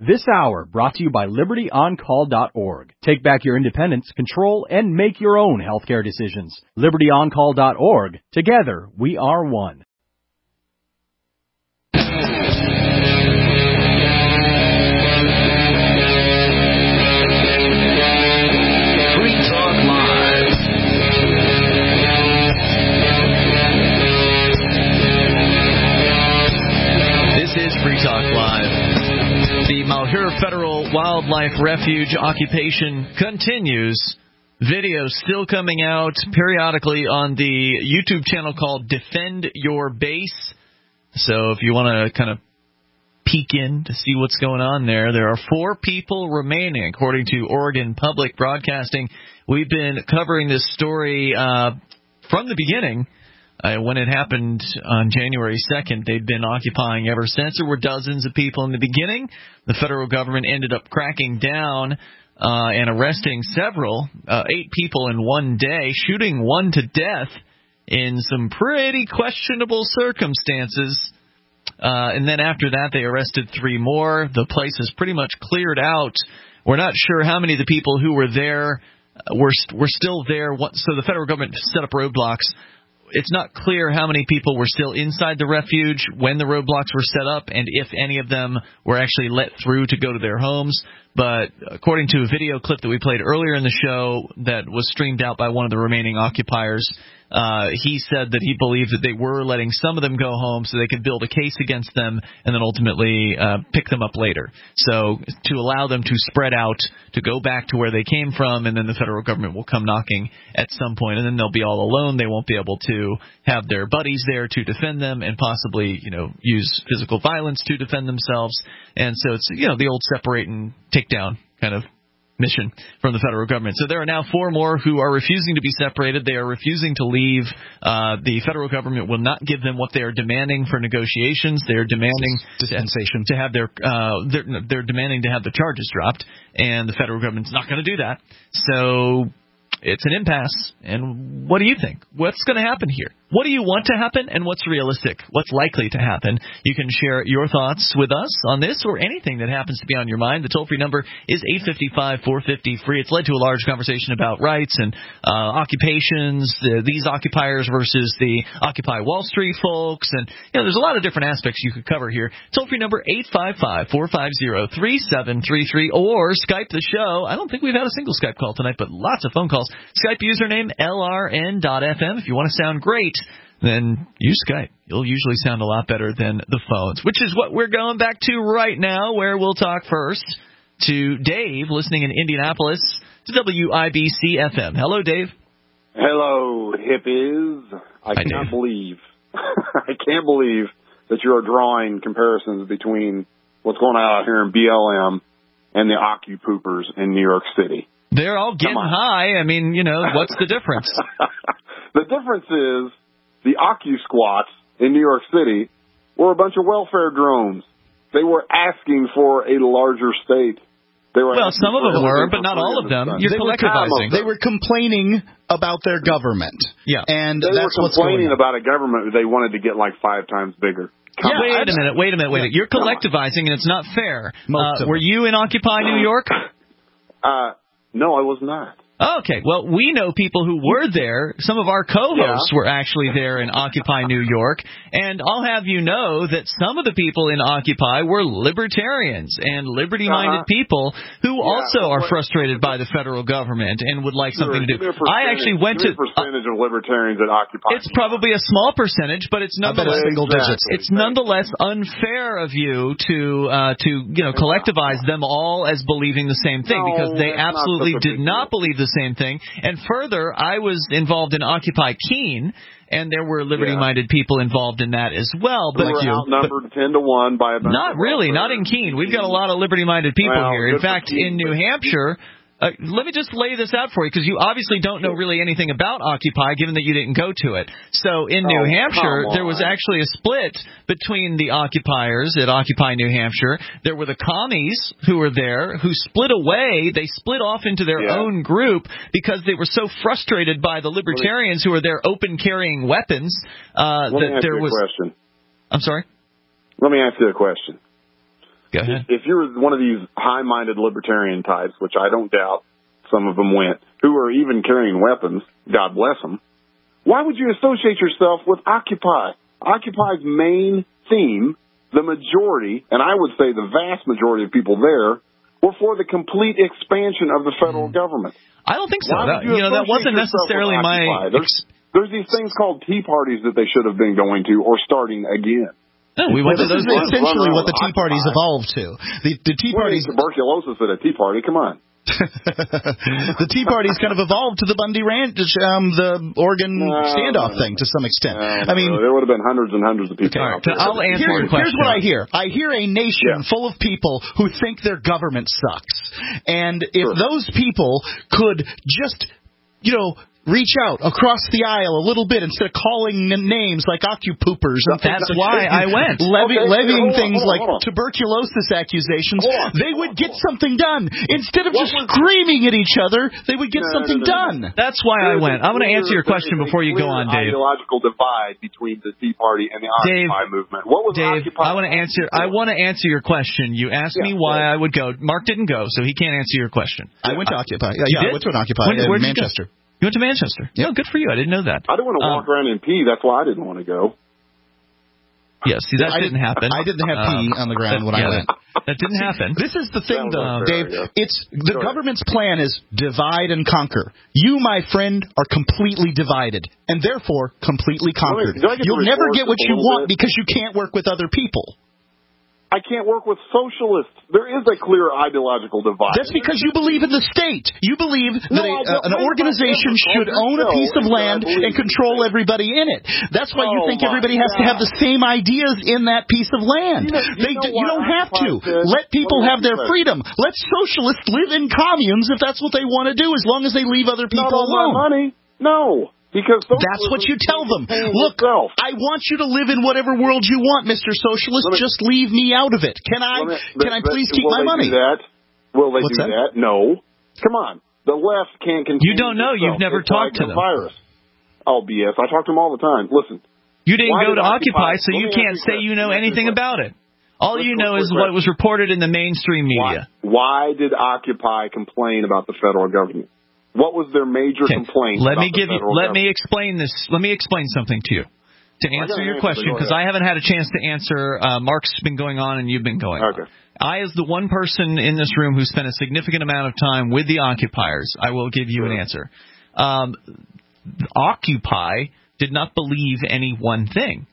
This hour brought to you by LibertyOnCall.org. Take back your independence, control, and make your own healthcare decisions. LibertyOnCall.org. Together, we are one. Free Talk Live. This is Free Talk Live. The Malheur Federal Wildlife Refuge occupation continues. Video still coming out periodically on the YouTube channel called Defend Your Base. So if you want to kind of peek in to see what's going on there are 4 people remaining, according to Oregon Public Broadcasting. We've been covering this story from the beginning. When it happened on January 2nd, they'd been occupying ever since. There were dozens of people in the beginning. The federal government ended up cracking down and arresting several, 8 people in one day, shooting one to death in some pretty questionable circumstances. And then after that, they arrested 3 more. The place is pretty much cleared out. We're not sure how many of the people who were there were still there. So the federal government set up roadblocks. It's not clear how many people were still inside the refuge when the roadblocks were set up and if any of them were actually let through to go to their homes. But according to a video clip that we played earlier in the show that was streamed out by one of the remaining occupiers, he said that he believed that they were letting some of them go home so they could build a case against them and then ultimately pick them up later. So to allow them to spread out, to go back to where they came from, and then the federal government will come knocking at some point, and then they'll be all alone. They won't be able to have their buddies there to defend them and possibly, use physical violence to defend themselves. And so it's, the old separate and take down kind of mission from the federal government. So there are now 4 more who are refusing to be separated. They are refusing to leave. The federal government will not give them what they are demanding for negotiations. They are demanding dispensation to have they're demanding to have the charges dropped, and the federal government's not going to do that. So it's an impasse. And what do you think? What's going to happen here? What do you want to happen, and what's realistic? What's likely to happen? You can share your thoughts with us on this or anything that happens to be on your mind. The toll-free number is 855-450-FREE. It's led to a large conversation about rights and occupations, these occupiers versus the Occupy Wall Street folks. And there's a lot of different aspects you could cover here. Toll-free number 855-450-3733 or Skype the show. I don't think we've had a single Skype call tonight, but lots of phone calls. Skype username LRN.FM. If you want to sound great, then use Skype. You'll usually sound a lot better than the phones, which is what we're going back to right now, where we'll talk first to Dave, listening in Indianapolis, to WIBC-FM. Hello, Dave. Hello, hippies. I can't believe that you are drawing comparisons between what's going on out here in BLM and the Occupoopers in New York City. They're all getting high. I mean, what's the difference? The difference is the Occu-squats in New York City were a bunch of welfare drones. They were asking for a larger state. Some of them were, but not all of them. You're collectivizing. They were complaining about their government. Yeah. And they that's were what's going complaining on. about a government they wanted to get like 5 times bigger. Wait a minute. You're collectivizing, and it's not fair. Were you in Occupy New York? No, I was not. Okay, well, we know people who were there. Some of our co-hosts were actually there in Occupy New York, and I'll have you know that some of the people in Occupy were libertarians and liberty-minded people who also are frustrated by the federal government and would like something to do. I actually went to percentage of libertarians at Occupy. It's probably a small percentage, but it's nonetheless single digits. It's nonetheless unfair of you to collectivize them all as believing the same thing, because they absolutely did not believe the same thing. And further, I was involved in Occupy Keene, and there were liberty-minded people involved in that as well. But we were outnumbered 10-1 by about. Not really, not in Keene. We've got a lot of liberty-minded people here. In fact, in New Hampshire. Let me just lay this out for you, because you obviously don't know really anything about Occupy, given that you didn't go to it. So in New Hampshire, there was actually a split between the occupiers at Occupy New Hampshire. There were the commies who were there, who split away. They split off into their own group because they were so frustrated by the libertarians who were there open carrying weapons. Let me ask you a question. I'm sorry? Let me ask you a question. Go ahead. If you're one of these high-minded libertarian types, which I don't doubt some of them went, who are even carrying weapons, God bless them, why would you associate yourself with Occupy? Occupy's main theme, the majority, and I would say the vast majority of people there, were for the complete expansion of the federal government. I don't think so. That wasn't necessarily my... There's these things called tea parties that they should have been going to or starting again. No, we went to this those is essentially what the Tea Party's evolved to. The Tea Party's tuberculosis at a tea party. Come on. The Tea Party's kind of evolved to the Bundy Ranch, the Oregon standoff thing to some extent. I mean, there would have been hundreds and hundreds of people. Okay, I'll answer your question. Here's what I hear. I hear a nation full of people who think their government sucks. And if those people could just, reach out across the aisle a little bit instead of calling names like occupoopers. And that's why I went. Levying things like tuberculosis accusations. They would get something done. Instead of just screaming at each other, they would get something done. That's why I went. I'm going to answer your question before you go on, Dave. Ideological divide between the Tea Party and the Occupy movement. What was Dave, Occupy? I want to answer your question. You asked me why I would go. Mark didn't go, so he can't answer your question. I went to Occupy. I went to an Occupy in Manchester. You went to Manchester? Yeah, good for you. I didn't know that. I didn't want to walk around and pee. That's why I didn't want to go. Yeah, see, that didn't happen. I didn't have pee on the ground when I went. That didn't happen. This is the thing, though, Dave. It's the government's plan is divide and conquer. You, my friend, are completely divided and therefore completely conquered. You'll never get what you want because you can't work with other people. I can't work with socialists. There is a clear ideological divide. That's because you believe in the state. You believe that an organization should own a piece of land and control everybody in it. That's why you think everybody has to have the same ideas in that piece of land. You don't have to. Let people have their freedom. Let socialists live in communes if that's what they want to do, as long as they leave other people alone. Money. No. Because that's what you tell them. Look, I want you to live in whatever world you want, Mr. Socialist. Just leave me out of it. Can I please keep my money? Will they do that? No. Come on. The left can't continue. You don't know. You've never talked to them. Oh, BS. I talk to them all the time. Listen. You didn't go to Occupy, so you can't say you know anything about it. All you know is what was reported in the mainstream media. Why did Occupy complain about the federal government? What was their major complaint? Let me explain this. Let me explain something to you to answer your question, because I haven't had a chance to answer. Mark's been going on and you've been going on. I, as the one person in this room who spent a significant amount of time with the occupiers, I will give you an answer. Occupy did not believe any one thing.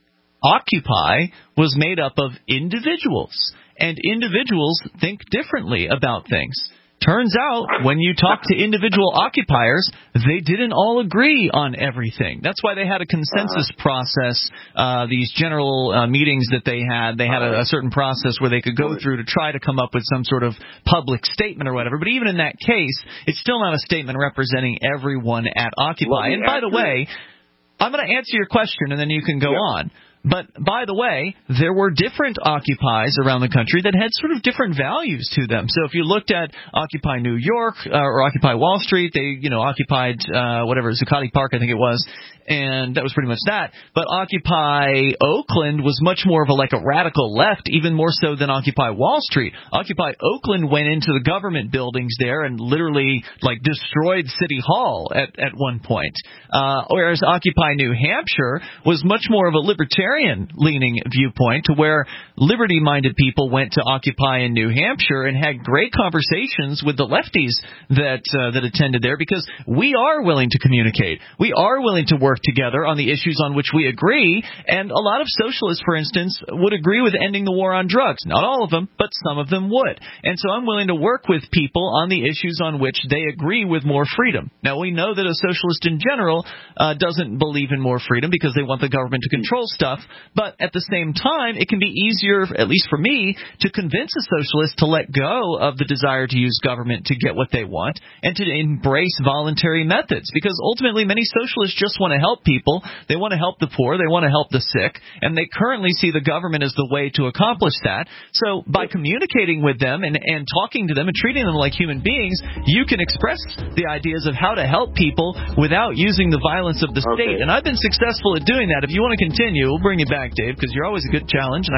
Occupy was made up of individuals, and individuals think differently about things. Turns out, when you talk to individual occupiers, they didn't all agree on everything. That's why they had a consensus process, these general meetings that they had. They had a certain process where they could go through to try to come up with some sort of public statement or whatever. But even in that case, it's still not a statement representing everyone at Occupy. And by the way, I'm going to answer your question, and then you can go on. But, by the way, there were different Occupies around the country that had sort of different values to them. So if you looked at Occupy New York or Occupy Wall Street, they, occupied Zuccotti Park, I think it was, and that was pretty much that. But Occupy Oakland was much more of a radical left, even more so than Occupy Wall Street. Occupy Oakland went into the government buildings there and literally, destroyed City Hall at one point. Whereas Occupy New Hampshire was much more of a libertarian-leaning viewpoint, to where liberty-minded people went to Occupy in New Hampshire and had great conversations with the lefties that attended there, because we are willing to communicate. We are willing to work together on the issues on which we agree, and a lot of socialists, for instance, would agree with ending the war on drugs. Not all of them, but some of them would. And so I'm willing to work with people on the issues on which they agree with more freedom. Now, we know that a socialist in general doesn't believe in more freedom because they want the government to control stuff, but at the same time, it can be easier, at least for me, to convince a socialist to let go of the desire to use government to get what they want and to embrace voluntary methods, because ultimately many socialists just want to help people. They want to help the poor. They want to help the sick, and they currently see the government as the way to accomplish that. So by communicating with them and talking to them and treating them like human beings, you can express the ideas of how to help people without using the violence of the state. And I've been successful at doing that. If you want to continue, we'll bring you back, Dave, because you're always a good challenge, and I appreciate that.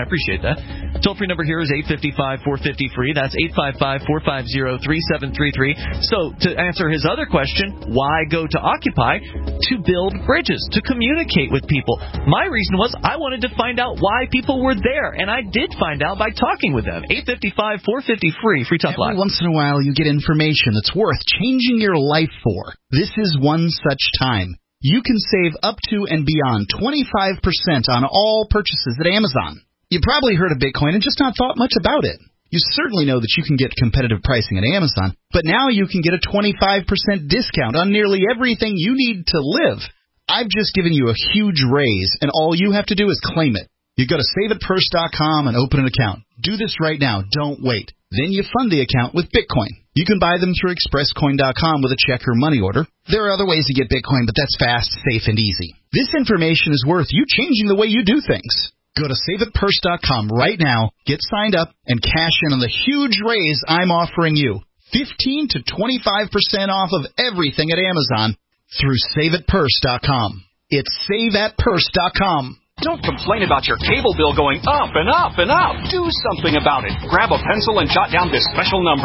appreciate that. Toll-free number here is 855-450-FREE. That's 855-450-3733. So to answer his other question, why go to Occupy? To build bridges, to communicate with people. My reason was I wanted to find out why people were there, and I did find out by talking with them. 855-450-FREE. Free Talk Live. Every once in a while you get information that's worth changing your life for. This is one such time. You can save up to and beyond 25% on all purchases at Amazon. You probably heard of Bitcoin and just not thought much about it. You certainly know that you can get competitive pricing at Amazon, but now you can get a 25% discount on nearly everything you need to live. I've just given you a huge raise, and all you have to do is claim it. You go to saveitpurse.com and open an account. Do this right now. Don't wait. Then you fund the account with Bitcoin. You can buy them through expresscoin.com with a check or money order. There are other ways to get Bitcoin, but that's fast, safe, and easy. This information is worth you changing the way you do things. Go to saveitpurse.com right now, get signed up, and cash in on the huge raise I'm offering you. 15 to 25% off of everything at Amazon through saveitpurse.com. It's saveatpurse.com. Don't complain about your cable bill going up and up and up. Do something about it. Grab a pencil and jot down this special number,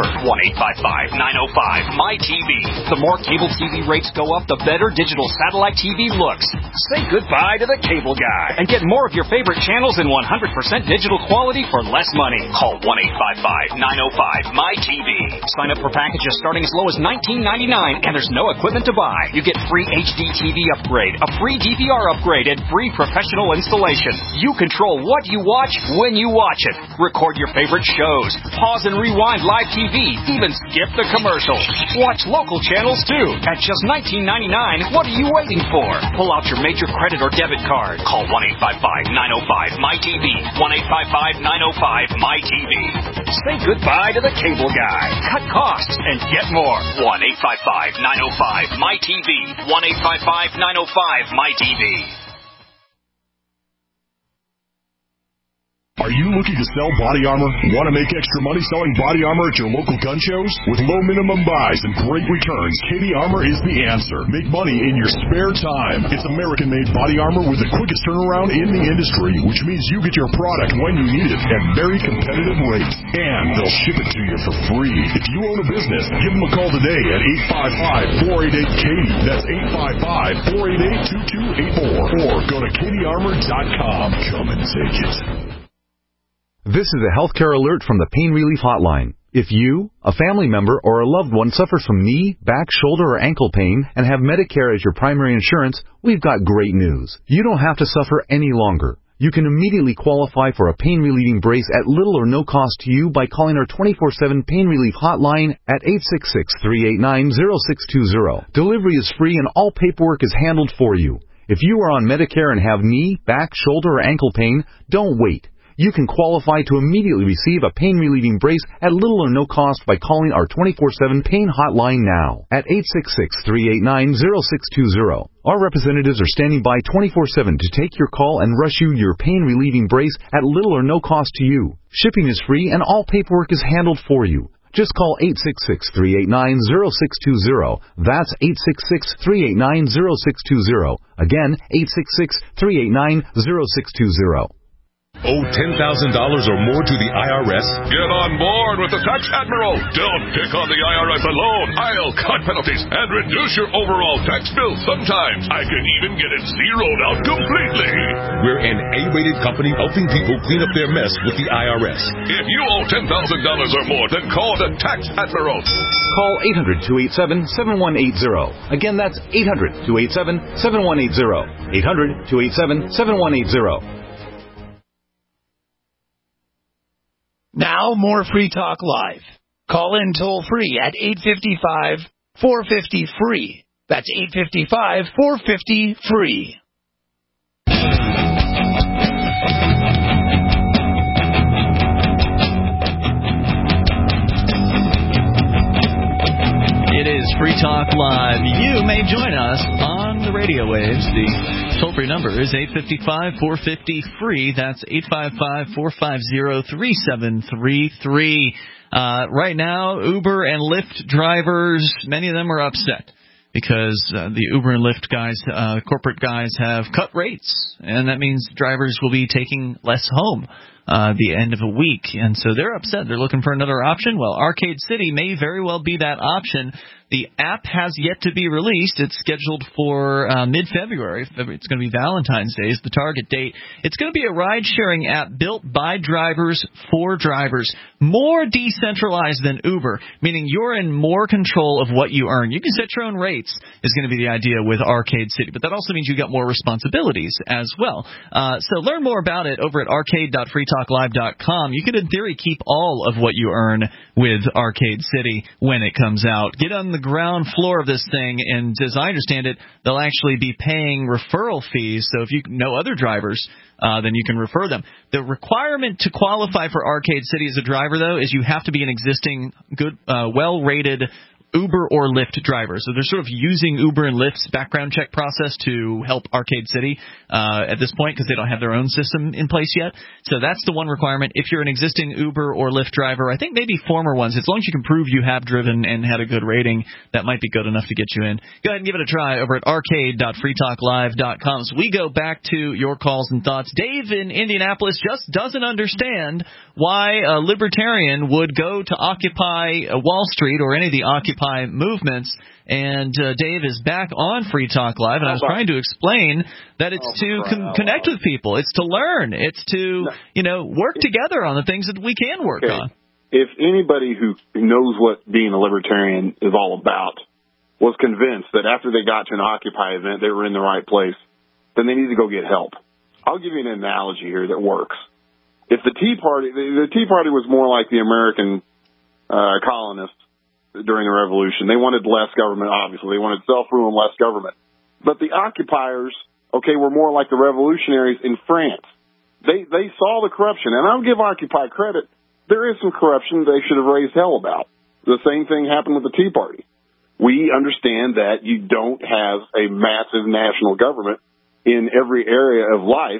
1-855-905-MY-TV. The more cable TV rates go up, the better digital satellite TV looks. Say goodbye to the cable guy and get more of your favorite channels in 100% digital quality for less money. Call 1-855-905-MY-TV. Sign up for packages starting as low as $19.99, and there's no equipment to buy. You get free HD TV upgrade, a free DVR upgrade, and free professional installation. You control what you watch when you watch it. Record your favorite shows. Pause and rewind live TV. Even skip the commercials. Watch local channels too. At just $19.99, what are you waiting for? Pull out your major credit or debit card. Call 1-855-905-MY-TV. 1-855-905-MY-TV. Say goodbye to the cable guy. Cut costs and get more. 1-855-905-MY-TV. 1-855-905-MY-TV. Are you looking to sell body armor? Want to make extra money selling body armor at your local gun shows? With low minimum buys and great returns, KD Armor is the answer. Make money in your spare time. It's American-made body armor with the quickest turnaround in the industry, which means you get your product when you need it at very competitive rates. And they'll ship it to you for free. If you own a business, give them a call today at 855-488-KD. That's 855-488-2284. Or go to KDArmor.com. Come and take it. This is a healthcare alert from the Pain Relief Hotline. If you, a family member, or a loved one suffers from knee, back, shoulder, or ankle pain and have Medicare as your primary insurance, we've got great news. You don't have to suffer any longer. You can immediately qualify for a pain-relieving brace at little or no cost to you by calling our 24/7 Pain Relief Hotline at 866-389-0620. Delivery is free and all paperwork is handled for you. If you are on Medicare and have knee, back, shoulder, or ankle pain, don't wait. You can qualify to immediately receive a pain-relieving brace at little or no cost by calling our 24/7 Pain Hotline now at 866-389-0620. Our representatives are standing by 24/7 to take your call and rush you your pain-relieving brace at little or no cost to you. Shipping is free and all paperwork is handled for you. Just call 866-389-0620. That's 866-389-0620. Again, 866-389-0620. Owe $10,000 or more to the IRS? Get on board with the Tax Admiral. Don't pick on the IRS alone. I'll cut penalties and reduce your overall tax bill. Sometimes I can even get it zeroed out completely. We're an A-rated company helping people clean up their mess with the IRS. If you owe $10,000 or more, then call the Tax Admiral. Call 800-287-7180. Again, that's 800-287-7180. 800-287-7180. Now, more Free Talk Live. Call in toll-free at 855-450-FREE. That's 855-450-FREE. It is Free Talk Live. You may join us on the radio waves. The toll-free number is 855-450-FREE. That's 855-450-3733. Right now, Uber and Lyft drivers, many of them are upset because the Uber and Lyft guys, corporate guys, have cut rates, and that means drivers will be taking less home the end of a week, and so they're upset. They're looking for another option. Well, Arcade City may very well be that option. The app has yet to be released. It's scheduled for mid-February. It's going to be Valentine's Day is the target date. It's going to be a ride-sharing app built by drivers for drivers, more decentralized than Uber, meaning you're in more control of what you earn. You can set your own rates is going to be the idea with Arcade City, but that also means you got more responsibilities as well. So learn more about it over at arcade.freetalklive.com. You can, in theory, keep all of what you earn with Arcade City when it comes out. Get on the ground floor of this thing, and as I understand it, they'll actually be paying referral fees. So if you know other drivers, then you can refer them. The requirement to qualify for Arcade City as a driver, though, is you have to be an existing, good, well-rated Uber or Lyft driver. So they're sort of using Uber and Lyft's background check process to help Arcade City at this point because they don't have their own system in place yet. So that's the one requirement. If you're an existing Uber or Lyft driver, I think maybe former ones, as long as you can prove you have driven and had a good rating, that might be good enough to get you in. Go ahead and give it a try over at arcade.freetalklive.com. So we go back to your calls and thoughts. Dave in Indianapolis just doesn't understand why a libertarian would go to Occupy Wall Street or any of the Occupy movements, and Dave is back on Free Talk Live, and I was trying to explain that it's to connect with people, it's to learn, it's to work together on the things that we can work on. If anybody who knows what being a libertarian is all about was convinced that after they got to an Occupy event they were in the right place, then they need to go get help. I'll give you an analogy here that works. If the Tea Party was more like the American colonists during the Revolution. They wanted less government, obviously. They wanted self-rule and less government. But the occupiers, were more like the revolutionaries in France. They saw the corruption. And I'll give Occupy credit. There is some corruption they should have raised hell about. The same thing happened with the Tea Party. We understand that you don't have a massive national government in every area of life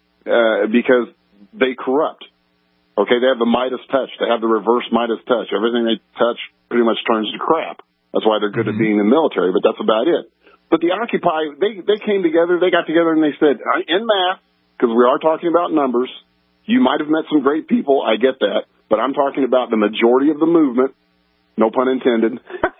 because they corrupt. They have the Midas touch. They have the reverse Midas touch. Everything they touch pretty much turns to crap. That's why they're good at being in the military, but that's about it. But the Occupy, they came together, they got together, and they said, en masse, because we are talking about numbers, you might have met some great people, I get that, but I'm talking about the majority of the movement, no pun intended.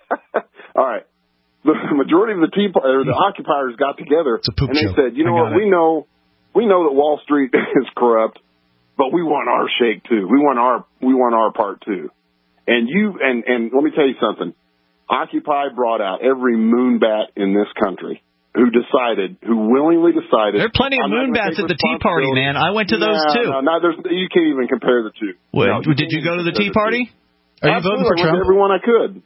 All right. The majority of the occupiers got together, and they said, you know what, we know that Wall Street is corrupt, but we want our shake too. We want our part too. And let me tell you something. Occupy brought out every moonbat in this country who willingly decided. There are plenty of moonbats at the Tea Party, man. I went to those too. No, you can't even compare the two. Did you go to the Tea Party? Are you voting for Trump? Everyone I could.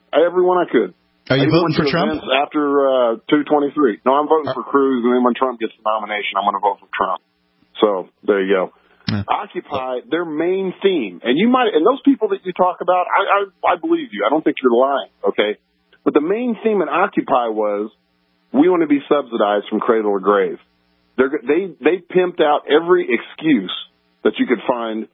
Are you voting for Trump? After 223. No, I'm voting for Cruz, and then when Trump gets the nomination, I'm going to vote for Trump. So there you go. Occupy, their main theme, and those people that you talk about, I believe you. I don't think you're lying, okay? But the main theme in Occupy was, we want to be subsidized from cradle to grave. They pimped out every excuse that you could find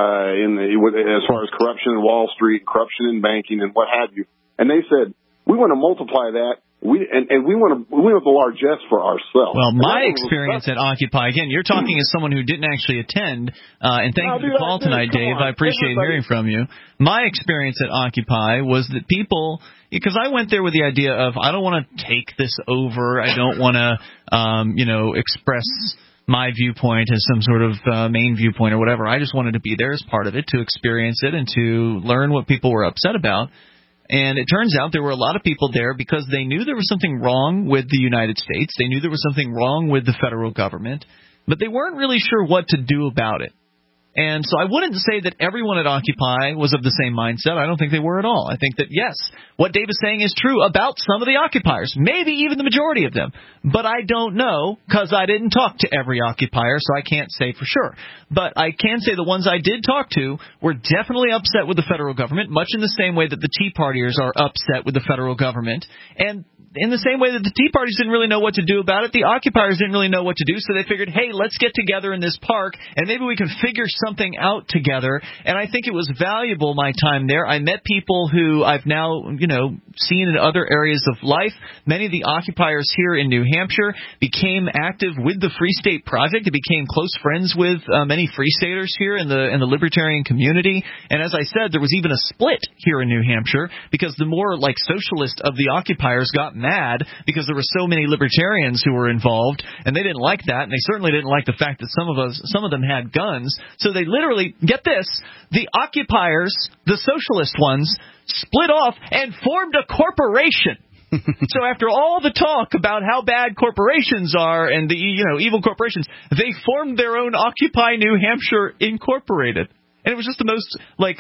as far as corruption in Wall Street, corruption in banking, and what have you. And they said, we want to multiply that. We want the largesse for ourselves. Well, my experience at Occupy, again, you're talking as someone who didn't actually attend, and thank you for the call tonight, Dave. I appreciate hearing from you. My experience at Occupy was that people, because I went there with the idea of, I don't want to take this over. I don't want to, express my viewpoint as some sort of main viewpoint or whatever. I just wanted to be there as part of it, to experience it, and to learn what people were upset about. And it turns out there were a lot of people there because they knew there was something wrong with the United States. They knew there was something wrong with the federal government, but they weren't really sure what to do about it. And so I wouldn't say that everyone at Occupy was of the same mindset. I don't think they were at all. I think that, yes, what Dave is saying is true about some of the occupiers, maybe even the majority of them. But I don't know because I didn't talk to every occupier, so I can't say for sure. But I can say the ones I did talk to were definitely upset with the federal government, much in the same way that the Tea Partiers are upset with the federal government. And in the same way that the Tea Parties didn't really know what to do about it, the occupiers didn't really know what to do, so they figured, hey, let's get together in this park, and maybe we can figure something out together, and I think it was valuable, my time there. I met people who I've now, seen in other areas of life. Many of the occupiers here in New Hampshire became active with the Free State Project. They became close friends with many Free Staters here in the libertarian community. And as I said, there was even a split here in New Hampshire because the more socialist of the occupiers got mad because there were so many libertarians who were involved, and they didn't like that, and they certainly didn't like the fact that some of them had guns. So they literally, get this, the occupiers, the socialist ones, split off and formed a corporation. So after all the talk about how bad corporations are and the evil corporations, they formed their own Occupy New Hampshire Incorporated. And it was just the most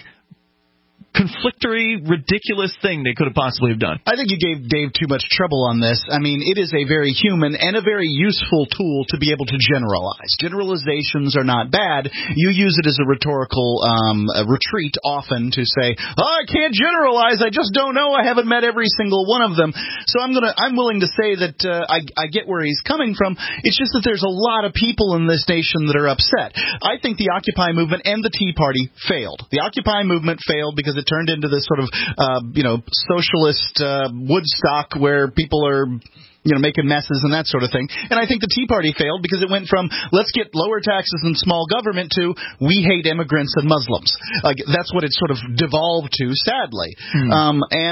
conflictory, ridiculous thing they could have possibly have done. I think you gave Dave too much trouble on this. I mean, it is a very human and a very useful tool to be able to generalize. Generalizations are not bad. You use it as a rhetorical retreat often to say, I can't generalize. I just don't know. I haven't met every single one of them. So I'm willing to say that I get where he's coming from. It's just that there's a lot of people in this nation that are upset. I think the Occupy movement and the Tea Party failed. The Occupy movement failed because it turned into this sort of, socialist Woodstock where people are, making messes and that sort of thing. And I think the Tea Party failed because it went from let's get lower taxes and small government to we hate immigrants and Muslims. That's what it sort of devolved to, sadly. I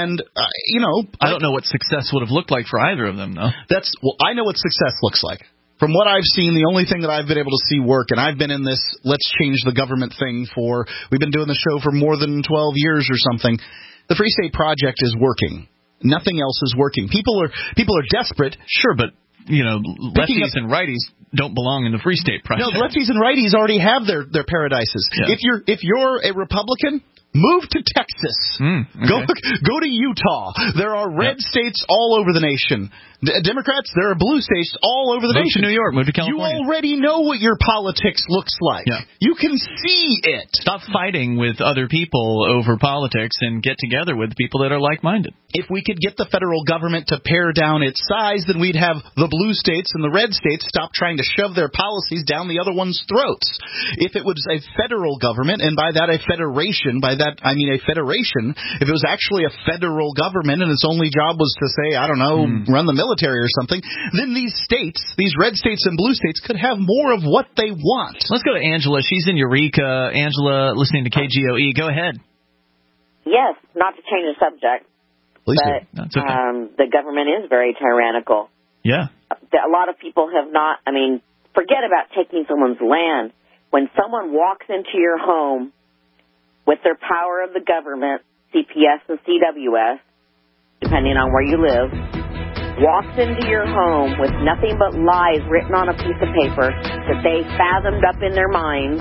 don't know what success would have looked like for either of them, though. I know what success looks like. From what I've seen, the only thing that I've been able to see work, and I've been in this let's change the government thing we've been doing the show for more than 12 years or something, the Free State Project is working. Nothing else is working. People are desperate. Sure, but, lefties and righties don't belong in the Free State Project. No, lefties and righties already have their paradises. Yeah. If you're a Republican, move to Texas. Okay. Go to Utah. There are red states all over the nation. Democrats, there are blue states all over the nation. Move to New York. Move to California. You already know what your politics looks like. Yeah. You can see it. Stop fighting with other people over politics and get together with people that are like-minded. If we could get the federal government to pare down its size, then we'd have the blue states and the red states stop trying to shove their policies down the other one's throats. If it was a federal government, and by that a federation, I mean a federation, if it was actually a federal government and its only job was to say, I don't know, run the military or something, then these states, these red states and blue states, could have more of what they want. Let's go to Angela. She's in Eureka. Angela, listening to KGOE. Go ahead. Yes, not to change the subject, but the government is very tyrannical. Yeah. A lot of people have not, forget about taking someone's land. When someone walks into your home with their power of the government, CPS and CWS, depending on where you live, walks into your home with nothing but lies written on a piece of paper that they fathomed up in their minds,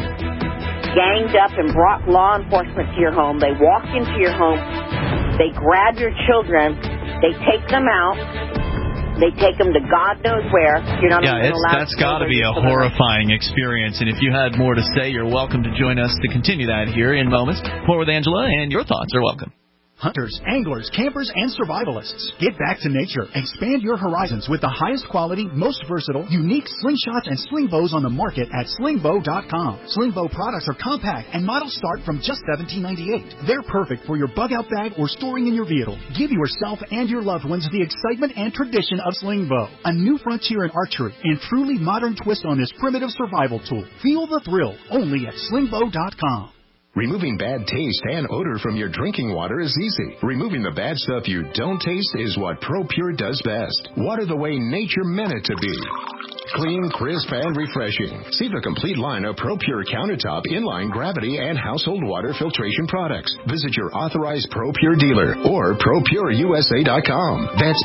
ganged up and brought law enforcement to your home. They walk into your home. They grab your children. They take them out. They take them to God knows where. You're not even allowed. That's got to be a horrifying experience. And if you had more to say, you're welcome to join us to continue that here in moments. More with Angela, and your thoughts are welcome. Hunters, anglers, campers, and survivalists. Get back to nature. Expand your horizons with the highest quality, most versatile, unique slingshots and sling bows on the market at slingbow.com. Sling bow products are compact and models start from just $17.98. They're perfect for your bug-out bag or storing in your vehicle. Give yourself and your loved ones the excitement and tradition of sling bow, a new frontier in archery and truly modern twist on this primitive survival tool. Feel the thrill only at slingbow.com. Removing bad taste and odor from your drinking water is easy. Removing the bad stuff you don't taste is what ProPure does best. Water the way nature meant it to be. Clean, crisp, and refreshing. See the complete line of ProPure countertop, inline, gravity, and household water filtration products. Visit your authorized ProPure dealer or ProPureUSA.com. That's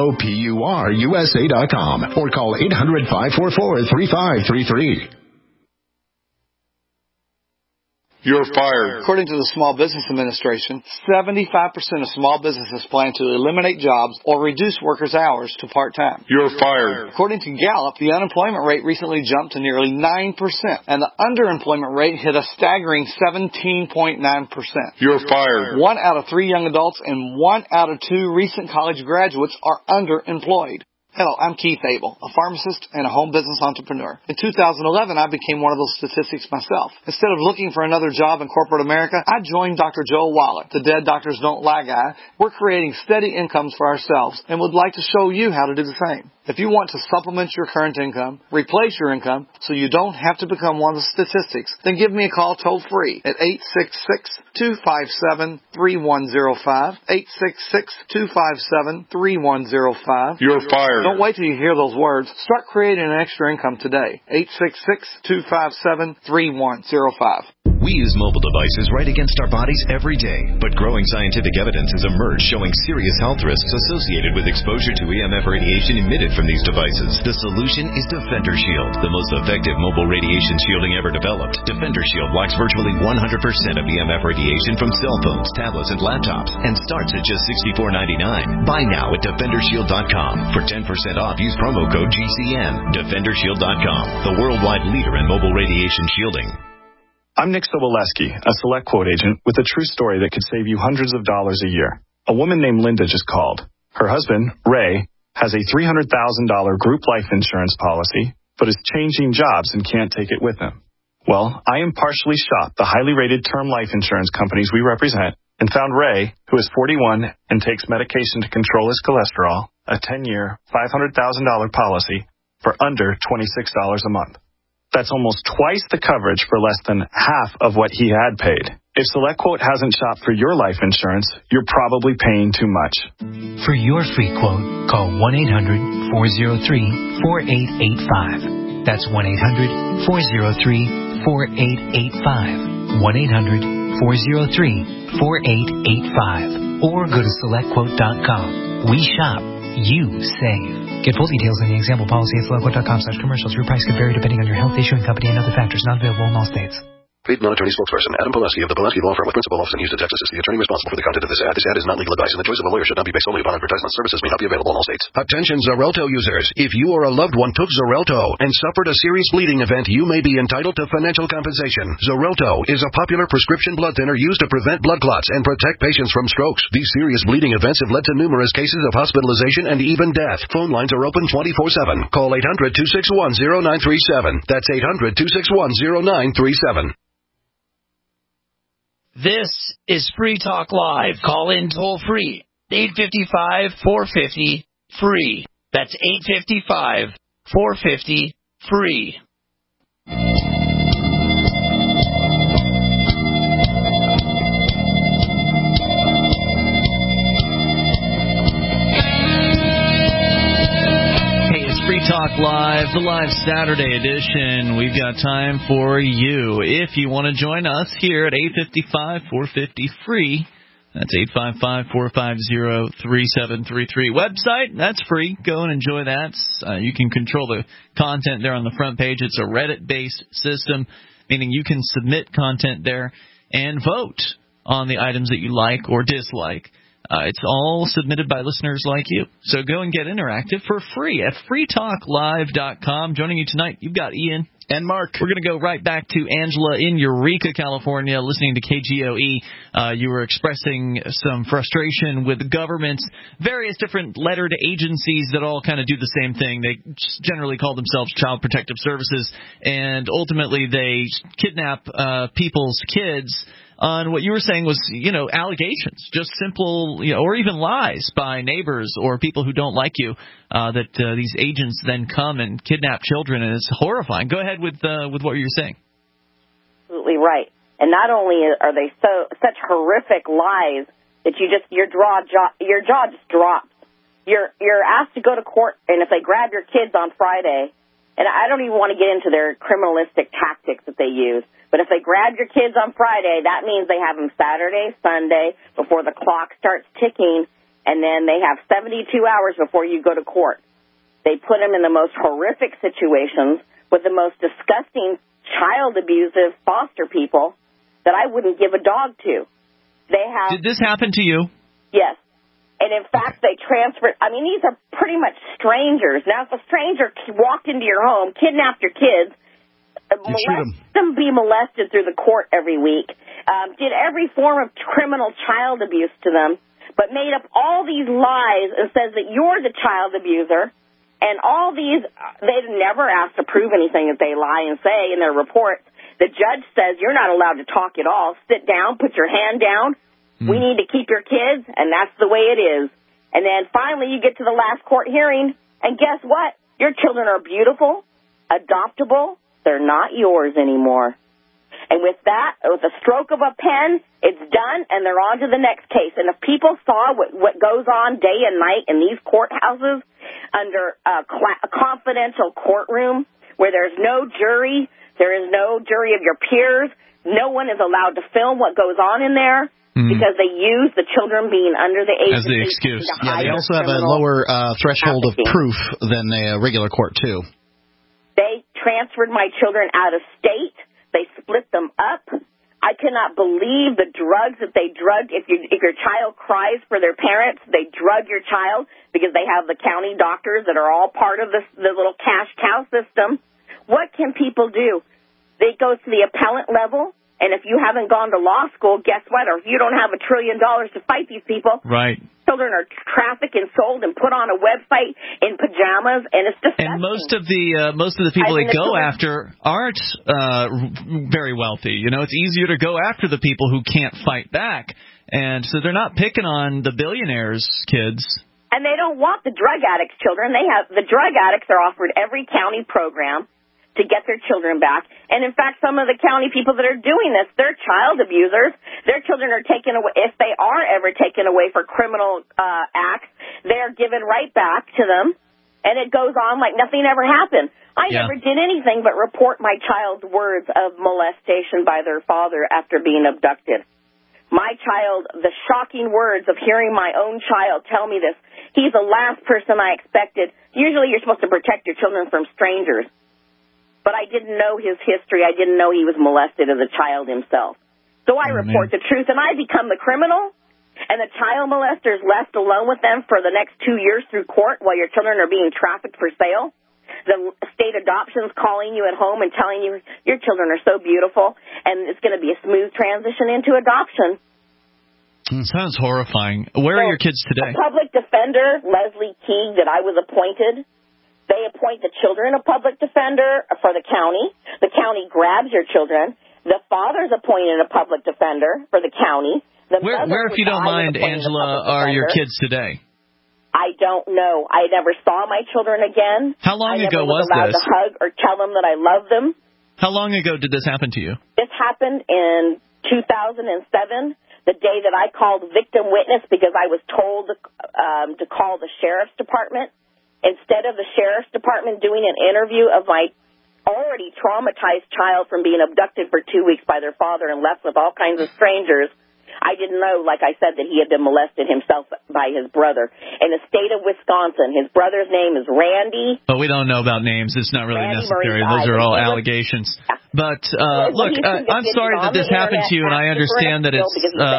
ProPureUSA.com or call 800-544-3533. You're fired. According to the Small Business Administration, 75% of small businesses plan to eliminate jobs or reduce workers' hours to part-time. You're fired. According to Gallup, the unemployment rate recently jumped to nearly 9%, and the underemployment rate hit a staggering 17.9%. You're fired. 1 out of 3 young adults and 1 out of 2 recent college graduates are underemployed. Hello, I'm Keith Abel, a pharmacist and a home business entrepreneur. In 2011, I became one of those statistics myself. Instead of looking for another job in corporate America, I joined Dr. Joel Wallach, the Dead Doctors Don't Lie guy. We're creating steady incomes for ourselves and would like to show you how to do the same. If you want to supplement your current income, replace your income so you don't have to become one of the statistics, then give me a call toll free at 866-257-3105, 866-257-3105. You're fired. Don't wait till you hear those words. Start creating an extra income today. 866-257-3105. We use mobile devices right against our bodies every day, but growing scientific evidence has emerged showing serious health risks associated with exposure to EMF radiation emitted from these devices. The solution is Defender Shield, the most effective mobile radiation shielding ever developed. Defender Shield blocks virtually 100% of EMF radiation from cell phones, tablets, and laptops, and starts at just $64.99. Buy now at DefenderShield.com. For 10% off, use promo code GCN. DefenderShield.com, the worldwide leader in mobile radiation shielding. I'm Nick Soboleski, a Select Quote agent with a true story that could save you hundreds of dollars a year. A woman named Linda just called. Her husband, Ray, has a $300,000 group life insurance policy, but is changing jobs and can't take it with him. Well, I impartially shopped the highly rated term life insurance companies we represent and found Ray, who is 41 and takes medication to control his cholesterol, a 10-year, $500,000 policy for under $26 a month. That's almost twice the coverage for less than half of what he had paid. If SelectQuote hasn't shopped for your life insurance, you're probably paying too much. For your free quote, call 1-800-403-4885. That's 1-800-403-4885. 1-800-403-4885. Or go to SelectQuote.com. We shop. You save. Get full details in the example policy at SelectQuote.com/commercials. Your price could vary depending on your health, issuing company, and other factors. Not available in all states. Paid non-attorney spokesperson Adam Pulaski of the Pulaski Law Firm with principal office in Houston, Texas is the attorney responsible for the content of this ad. This ad is not legal advice, and the choice of a lawyer should not be based solely upon advertisement. Services may not be available in all states. Attention Xarelto users. If you or a loved one took Xarelto and suffered a serious bleeding event, you may be entitled to financial compensation. Xarelto is a popular prescription blood thinner used to prevent blood clots and protect patients from strokes. These serious bleeding events have led to numerous cases of hospitalization and even death. Phone lines are open 24/7. Call 800-261-0937. That's 800-261-0937. This is Free Talk Live. Call in toll free. 855-450-FREE. That's 855-450-FREE. Free Talk Live, the live Saturday edition. We've got time for you. If you want to join us here at 855-450-FREE, that's 855-450-3733. Website, that's free. Go and enjoy that. You can control the content there on the front page. It's a Reddit-based system, meaning you can submit content there and vote on the items that you like or dislike. It's all submitted by listeners like you. So go and get interactive for free at freetalklive.com. Joining you tonight, you've got Ian. And Mark. We're going to go right back to Angela in Eureka, California, listening to KGOE. You were expressing some frustration with governments, various different lettered agencies that all kind of do the same thing. They generally call themselves Child Protective Services, and ultimately they kidnap people's kids on what you were saying was, allegations, just simple, or even lies by neighbors or people who don't like you, that these agents then come and kidnap children, and it's horrifying. Go ahead with what you were saying. Absolutely right. And not only are they such horrific lies that your jaw just drops. You're asked to go to court, and if they grab your kids on Friday, and I don't even want to get into their criminalistic tactics that they use, but if they grab your kids on Friday, that means they have them Saturday, Sunday, before the clock starts ticking, and then they have 72 hours before you go to court. They put them in the most horrific situations with the most disgusting child-abusive foster people that I wouldn't give a dog to. Did this happen to you? Yes. And, in fact, they transferred – these are pretty much strangers. Now, if a stranger walked into your home, kidnapped your kids – be molested through the court every week, did every form of criminal child abuse to them, but made up all these lies and says that you're the child abuser, And all these, they've never asked to prove anything that they lie and say in their reports. The judge says you're not allowed to talk at all. Sit down, put your hand down. We need to keep your kids, and that's the way it is. And then finally you get to the last court hearing, and guess what? Your children are beautiful, adoptable. They're not yours anymore. And with that, with a stroke of a pen, it's done, and they're on to the next case. And if people saw what goes on day and night in these courthouses under a confidential courtroom where there's no jury, there is no jury of your peers, no one is allowed to film what goes on in there because they use the children being under the age as the excuse. Yeah, they also have a lower threshold of proof than a regular court, too. They transferred my children out of state. They split them up. I cannot believe the drugs that they drugged. If your child cries for their parents, they drug your child because they have the county doctors that are all part of the little cash cow system. What can people do? They go to the appellant level, and if you haven't gone to law school, guess what? Or if you don't have $1 trillion to fight these people, right? Children are trafficked and sold and put on a website in pajamas, and it's disgusting. And most of the people they go after aren't very wealthy. You know, it's easier to go after the people who can't fight back, and so they're not picking on the billionaires' kids. And they don't want the drug addicts' children. The drug addicts are offered every county program to get their children back. And, in fact, some of the county people that are doing this, they're child abusers. Their children are taken away. If they are ever taken away for criminal acts, they're given right back to them, and it goes on like nothing ever happened. I never did anything but report my child's words of molestation by their father after being abducted. My child, the shocking words of hearing my own child tell me this, he's the last person I expected. Usually you're supposed to protect your children from strangers. But I didn't know his history. I didn't know he was molested as a child himself. So I report the truth, and I become the criminal, and the child molester is left alone with them for the next 2 years through court while your children are being trafficked for sale. The state adoption's calling you at home and telling you your children are so beautiful, and it's going to be a smooth transition into adoption. Sounds horrifying. Where are your kids today? A public defender, Leslie Teague, that I was appointed. They appoint the children a public defender for the county. The county grabs your children. The father's appointed a public defender for the county. Where, if you don't mind, Angela, are your kids today? I don't know. I never saw my children again. How long ago was allowed this? To hug or tell them that I love them. How long ago did this happen to you? This happened in 2007, the day that I called victim witness because I was told to call the sheriff's department. Instead of the sheriff's department doing an interview of my already traumatized child from being abducted for 2 weeks by their father and left with all kinds of strangers, I didn't know, like I said, that he had been molested himself by his brother. In the state of Wisconsin, his brother's name is Randy. But we don't know about names. It's not really necessary. Those are all allegations. But, look, I'm sorry that this happened to you, and I understand that it's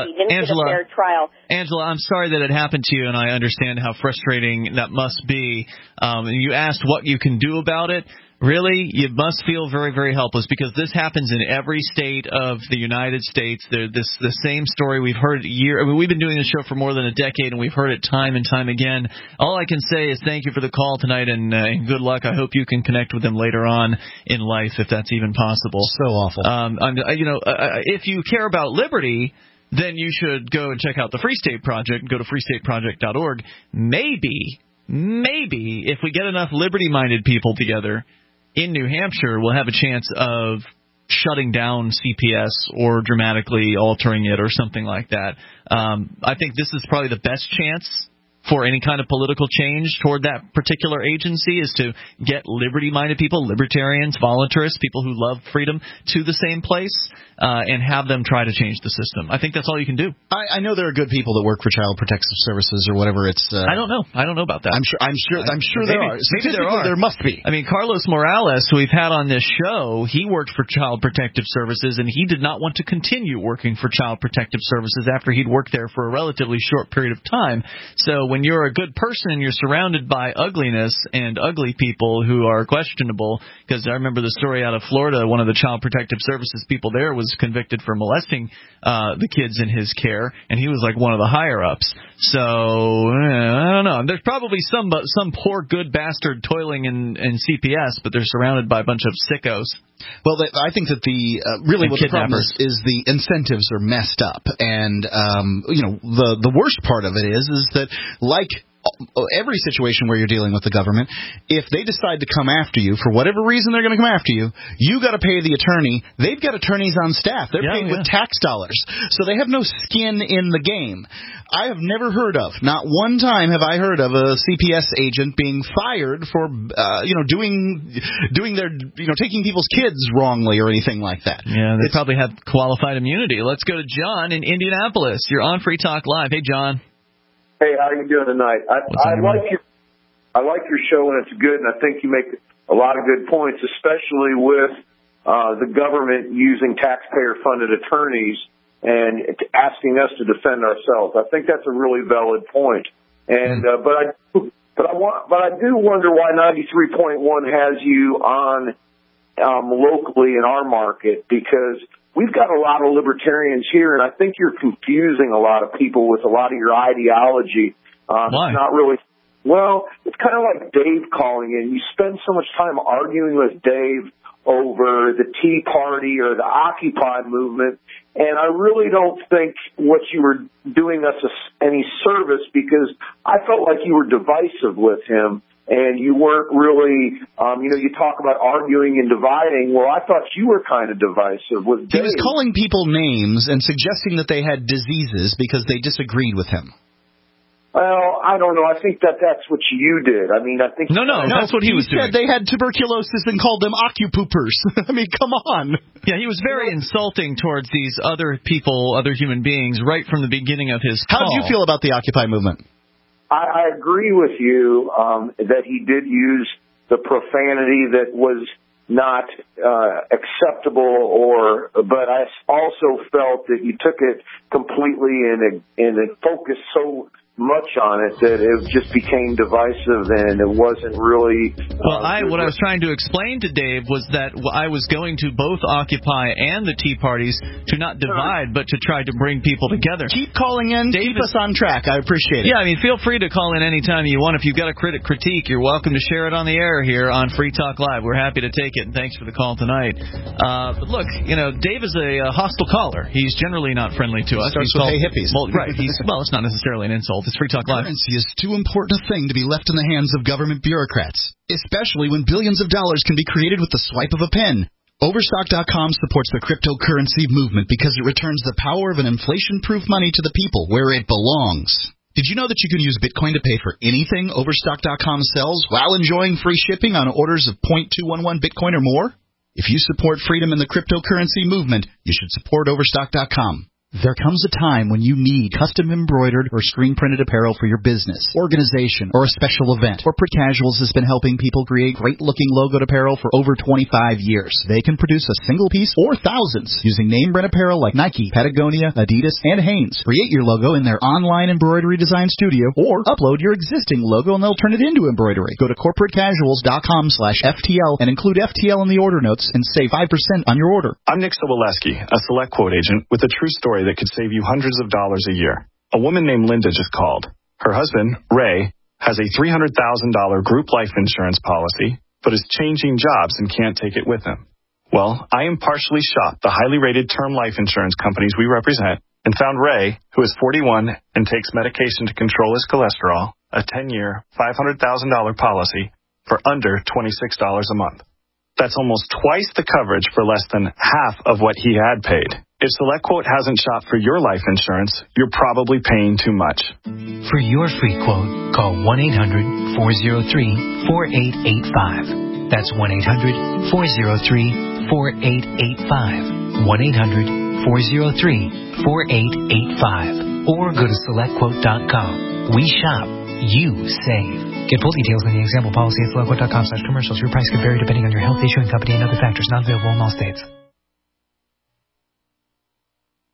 Angela, I'm sorry that it happened to you, and I understand how frustrating that must be. You asked what you can do about it. Really, you must feel very, very helpless because this happens in every state of the United States. The same story we've heard we've been doing this show for more than a decade, and we've heard it time and time again. All I can say is thank you for the call tonight, and good luck. I hope you can connect with them later on in life, if that's even possible. So awful. If you care about liberty, then you should go and check out the Free State Project. Go to freestateproject.org. Maybe if we get enough liberty-minded people together in New Hampshire, we'll have a chance of shutting down CPS or dramatically altering it or something like that. I think this is probably the best chance for any kind of political change toward that particular agency is to get liberty-minded people, libertarians, voluntarists, people who love freedom to the same place and have them try to change the system. I think that's all you can do. I know there are good people that work for Child Protective Services or whatever it's. I don't know about that. I'm sure there are. Maybe there are. There must be. I mean, Carlos Morales, who we've had on this show, he worked for Child Protective Services, and he did not want to continue working for Child Protective Services after he'd worked there for a relatively short period of time. So when you're a good person and you're surrounded by ugliness and ugly people who are questionable, because I remember the story out of Florida, one of the Child Protective Services people there was convicted for molesting the kids in his care, and he was like one of the higher-ups. So, I don't know. There's probably some poor, good bastard toiling in CPS, but they're surrounded by a bunch of sickos. Well, I think that really what the problem is the incentives are messed up. And, the worst part of it is that, like every situation where you're dealing with the government, if they decide to come after you, for whatever reason they're going to come after you, you got to pay the attorney. They've got attorneys on staff. They're paid with tax dollars. So they have no skin in the game. I have never heard of, not one time have I heard of a CPS agent being fired for, doing their, taking people's kids wrongly or anything like that. Yeah, they probably have qualified immunity. Let's go to John in Indianapolis. You're on Free Talk Live. Hey, John. Hey, how are you doing tonight? I like your show, and it's good, and I think you make a lot of good points, especially with the government using taxpayer-funded attorneys and asking us to defend ourselves. I think that's a really valid point. And but I do wonder why 93.1 has you on locally in our market, because we've got a lot of libertarians here, and I think you're confusing a lot of people with a lot of your ideology. Why? It's not really. Well, it's kind of like Dave calling in. You spend so much time arguing with Dave over the Tea Party or the Occupy movement, and I really don't think what you were doing us any service, because I felt like you were divisive with him. And you weren't really, you talk about arguing and dividing. Well, I thought you were kind of divisive with Dave. He was calling people names and suggesting that they had diseases because they disagreed with him. Well, I don't know. I think that's what you did. I mean, I think... No, that's what he was doing. He said they had tuberculosis and called them occupoopers. I mean, come on. Yeah, he was very insulting towards these other people, other human beings, right from the beginning of his call. How did you feel about the Occupy movement? I agree with you that he did use the profanity that was not acceptable, but I also felt that you took it completely and it focused so much on it that it just became divisive, and it wasn't really... Well, what I was trying to explain to Dave was that I was going to both Occupy and the Tea Parties to not divide, but to try to bring people together. Keep calling in. Keep us on track. I appreciate it. Yeah, I mean, feel free to call in anytime you want. If you've got a critique, you're welcome to share it on the air here on Free Talk Live. We're happy to take it, and thanks for the call tonight. But look, Dave is a hostile caller. He's generally not friendly to us. Starts with hey hippies. Well, right. It's not necessarily an insult. It's Free Talk Live. Currency is too important a thing to be left in the hands of government bureaucrats, especially when billions of dollars can be created with the swipe of a pen. Overstock.com supports the cryptocurrency movement because it returns the power of an inflation-proof money to the people where it belongs. Did you know that you can use Bitcoin to pay for anything Overstock.com sells while enjoying free shipping on orders of 0.211 Bitcoin or more? If you support freedom in the cryptocurrency movement, you should support Overstock.com. There comes a time when you need custom embroidered or screen-printed apparel for your business, organization, or a special event. Corporate Casuals has been helping people create great-looking logoed apparel for over 25 years. They can produce a single piece or thousands using name-brand apparel like Nike, Patagonia, Adidas, and Hanes. Create your logo in their online embroidery design studio or upload your existing logo and they'll turn it into embroidery. Go to corporatecasuals.com/FTL and include FTL in the order notes and save 5% on your order. I'm Nick Soboleski, a select quote agent with a true story that could save you hundreds of dollars a year. A woman named Linda just called. Her husband, Ray, has a $300,000 group life insurance policy, but is changing jobs and can't take it with him. Well, I impartially shopped the highly rated term life insurance companies we represent and found Ray, who is 41 and takes medication to control his cholesterol, a 10-year, $500,000 policy for under $26 a month. That's almost twice the coverage for less than half of what he had paid. If SelectQuote hasn't shopped for your life insurance, you're probably paying too much. For your free quote, call 1-800-403-4885. That's 1-800-403-4885. 1-800-403-4885. Or go to SelectQuote.com. We shop, you save. Get full details in the example policy at SelectQuote.com/commercials. Your price can vary depending on your health, issuing company, and other factors not available in all states.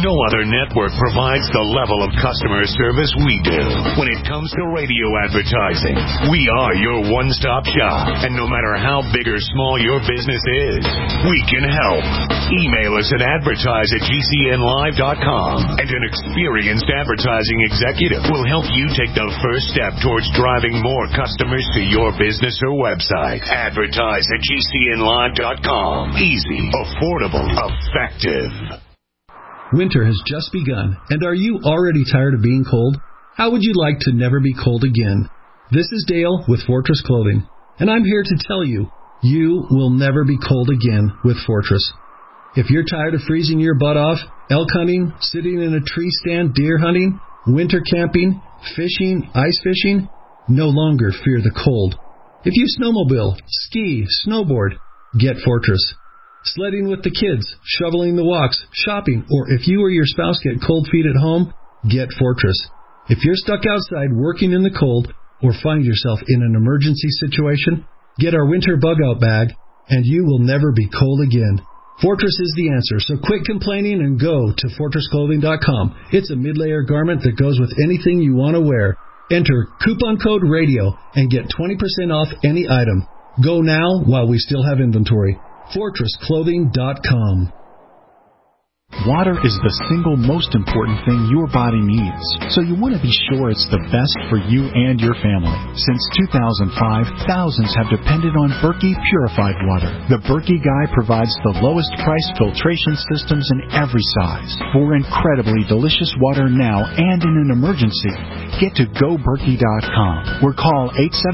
No other network provides the level of customer service we do. When it comes to radio advertising, we are your one-stop shop. And no matter how big or small your business is, we can help. Email us at advertise@gcnlive.com, and an experienced advertising executive will help you take the first step towards driving more customers to your business or website. Advertise at gcnlive.com. Easy, affordable, effective. Winter has just begun, and are you already tired of being cold? How would you like to never be cold again? This is Dale with Fortress Clothing, and I'm here to tell you, you will never be cold again with Fortress. If you're tired of freezing your butt off, elk hunting, sitting in a tree stand, deer hunting, winter camping, fishing, ice fishing, no longer fear the cold. If you snowmobile, ski, snowboard, get Fortress. Sledding with the kids, shoveling the walks, shopping, or if you or your spouse get cold feet at home, get Fortress. If you're stuck outside working in the cold or find yourself in an emergency situation, get our winter bug-out bag, and you will never be cold again. Fortress is the answer, so quit complaining and go to FortressClothing.com. It's a mid-layer garment that goes with anything you want to wear. Enter coupon code RADIO and get 20% off any item. Go now while we still have inventory. FortressClothing.com. Water is the single most important thing your body needs, so you want to be sure it's the best for you and your family. Since 2005, thousands have depended on Berkey purified water. The Berkey Guy provides the lowest price filtration systems in every size. For incredibly delicious water now and in an emergency, get to GoBerkey.com or call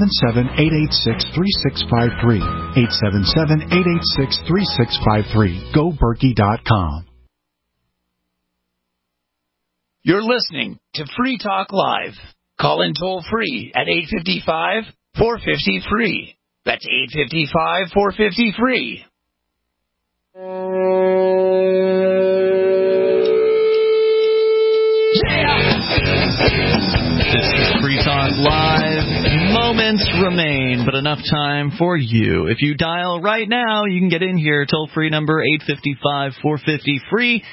877-886-3653. 877-886-3653. GoBerkey.com. You're listening to Free Talk Live. Call in toll free at 855-450-FREE. That's 855-450-FREE. This is Free Talk Live. Moments remain, but enough time for you. If you dial right now, you can get in here. Toll-free number 855-450-FREE,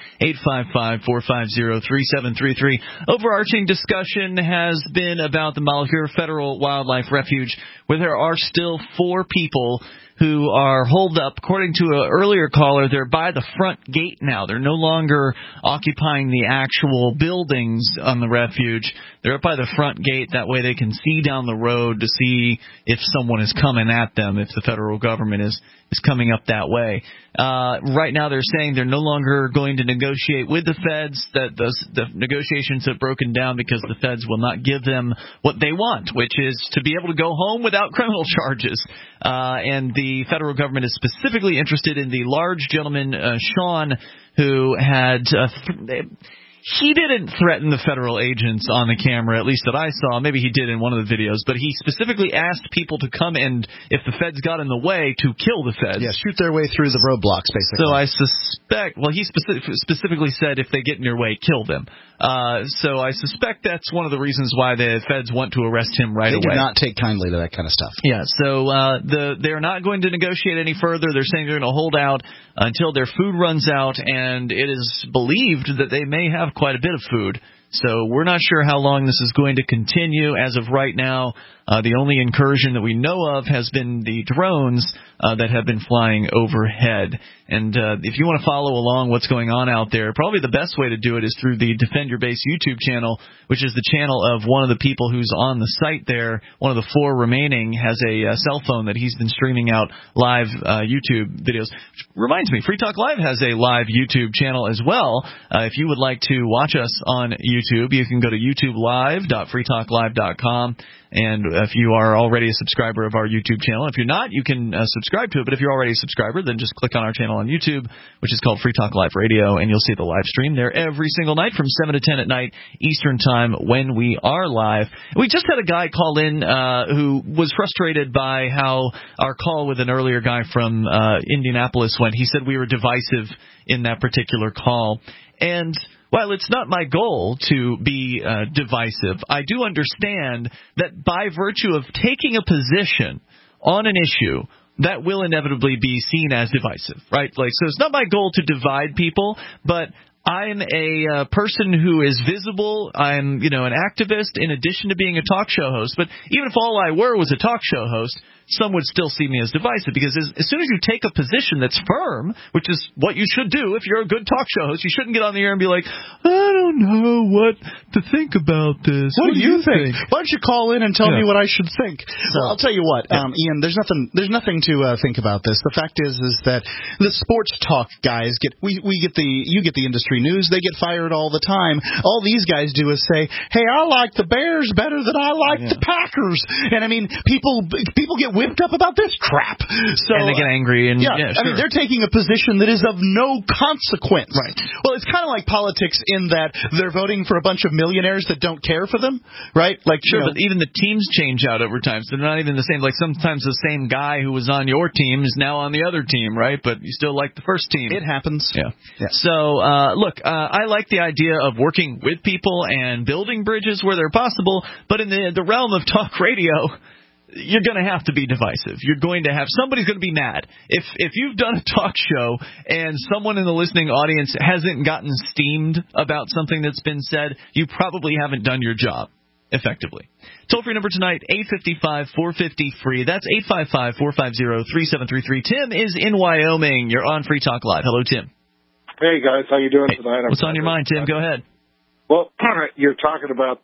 855-450-3733. Overarching discussion has been about the Malheur Federal Wildlife Refuge, where there are still 4 people who are holed up. According to an earlier caller, they're by the front gate now. They're no longer occupying the actual buildings on the refuge. They're up by the front gate. That way they can see down the road to see if someone is coming at them, if the federal government is coming up that way. Right now they're saying they're no longer going to negotiate with the feds, that the negotiations have broken down because the feds will not give them what they want, which is to be able to go home without criminal charges. And the federal government is specifically interested in the large gentleman, Sean, who had... He didn't threaten the federal agents on the camera, at least that I saw. Maybe he did in one of the videos. But he specifically asked people to come and, if the feds got in the way, to kill the feds. Yeah, shoot their way through the roadblocks, basically. So I suspect, well, he specifically said if they get in your way, kill them. So I suspect that's one of the reasons why the feds want to arrest him right away. They do not take kindly to that kind of stuff. Yeah, so they're not going to negotiate any further. They're saying they're going to hold out until their food runs out, and it is believed that they may have quite a bit of food. So we're not sure how long this is going to continue. As of right now, the only incursion that we know of has been the drones that have been flying overhead. And if you want to follow along what's going on out there, probably the best way to do it is through the Defend Your Base YouTube channel, which is the channel of one of the people who's on the site there. One of the 4 remaining has a cell phone that he's been streaming out live YouTube videos. Which reminds me, Free Talk Live has a live YouTube channel as well. If you would like to watch us on YouTube, you can go to youtubelive.freetalklive.com. And if you are already a subscriber of our YouTube channel, if you're not, you can subscribe to it. But if you're already a subscriber, then just click on our channel on YouTube, which is called Free Talk Live Radio, and you'll see the live stream there every single night from 7 to 10 at night Eastern Time when we are live. We just had a guy call in who was frustrated by how our call with an earlier guy from Indianapolis went. He said we were divisive in that particular call. And while it's not my goal to be divisive, I do understand that by virtue of taking a position on an issue, that will inevitably be seen as divisive, right? Like, so it's not my goal to divide people, but I'm a person who is visible. I'm, an activist in addition to being a talk show host. But even if all I were was a talk show host, some would still see me as divisive, because as soon as you take a position that's firm, which is what you should do if you're a good talk show host, you shouldn't get on the air and be like, I don't know what to think about this. What do you think? Why don't you call in and tell me what I should think? Well, I'll tell you what, Ian, there's nothing to think about this. The fact is that the sports talk guys you get the industry news, they get fired all the time. All these guys do is say, hey, I like the Bears better than I like the Packers. And I mean, people get whipped up about this crap. So, and they get angry. And sure. I mean, they're taking a position that is of no consequence. Right. Well, it's kind of like politics in that they're voting for a bunch of millionaires that don't care for them, right? Like, sure, but even the teams change out over time, so they're not even the same. Like, sometimes the same guy who was on your team is now on the other team, right? But you still like the first team. It happens. Yeah. So, look, I like the idea of working with people and building bridges where they're possible, but in the realm of talk radio, you're going to have to be divisive. You're going to have somebody's going to be mad. If you've done a talk show and someone in the listening audience hasn't gotten steamed about something that's been said, you probably haven't done your job effectively. Toll-free number tonight, 855-450-FREE. That's 855-450-3733. Tim is in Wyoming. You're on Free Talk Live. Hello, Tim. Hey, guys. How you doing tonight? What's on your mind, Tim? Go ahead. Well, you're talking about